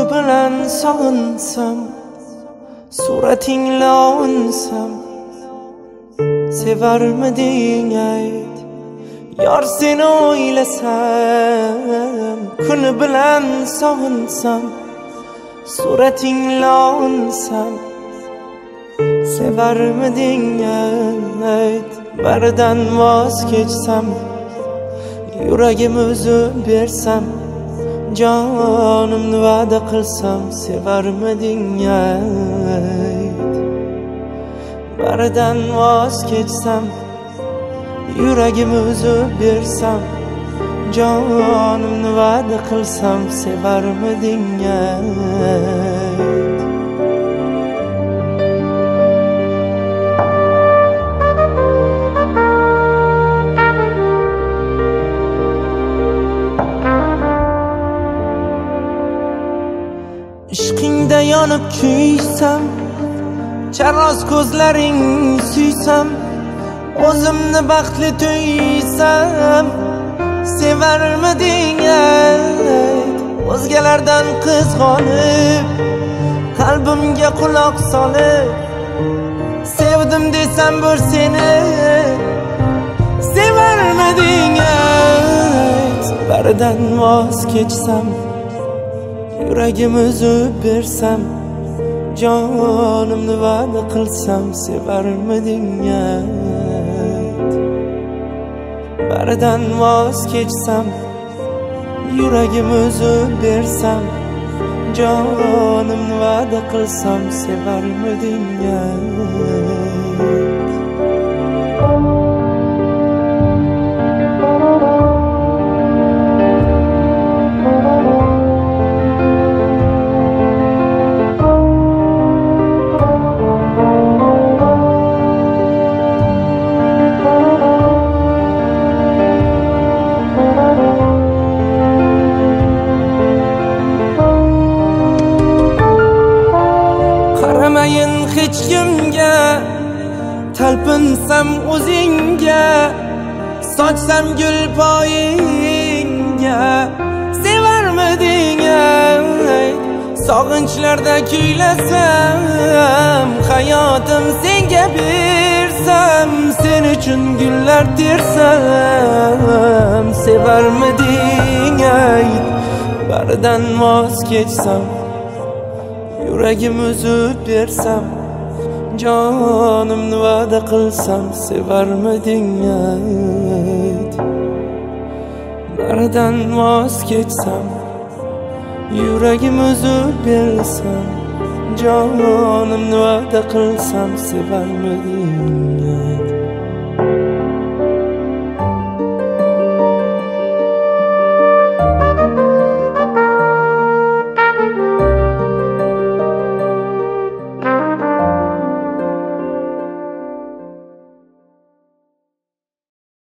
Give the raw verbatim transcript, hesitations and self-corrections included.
bilan sog'insam, suratingla unsam, sevarmiding ayt? Yor seni o'ylasam, kuni bilan sog'insam, suratingla unsam, sevarmiding ayt? Baridan voz kechsam, yuragim uzib bersam, jonimni va'da qilsam, sevarmiding ayt? Baridan voz kechsam, yuragim uzib bersam, jonimni va'da qilsam, sevarmiding ayt? Ishqingda yonib kuysam, charroz ko'zlaring suysam, o'zimni baxtli tuysam, sevarmiding ayt? O'zgalardan qizg'onib, qalbimga quloq solib, sevdim desam bir seni, sevarmiding ayt? Baridan voz kechsam, yuragim uzib bersam, jonimni va'da qilsam, sevarmiding ayt? Baridan voz kechsam, yuragim uzib bersam, jonimni va'da qilsam, sevarmiding ayt? Qaramayin hech kimga, talpinsam o'zingga, sochsam gul poyingga, sevarmiding ayt? Sog'inchlarda kuylasam, hayotim senga bersam, sen uchun gullar tersam, sevarmiding ayt? Baridan voz kechsam, yuragim uzib bersam, jonimni va'da qilsam, sevarmiding ayt? Baridan voz kechsam, yuragim uzib bersam, jonimni va'da qilsam, sevarmiding?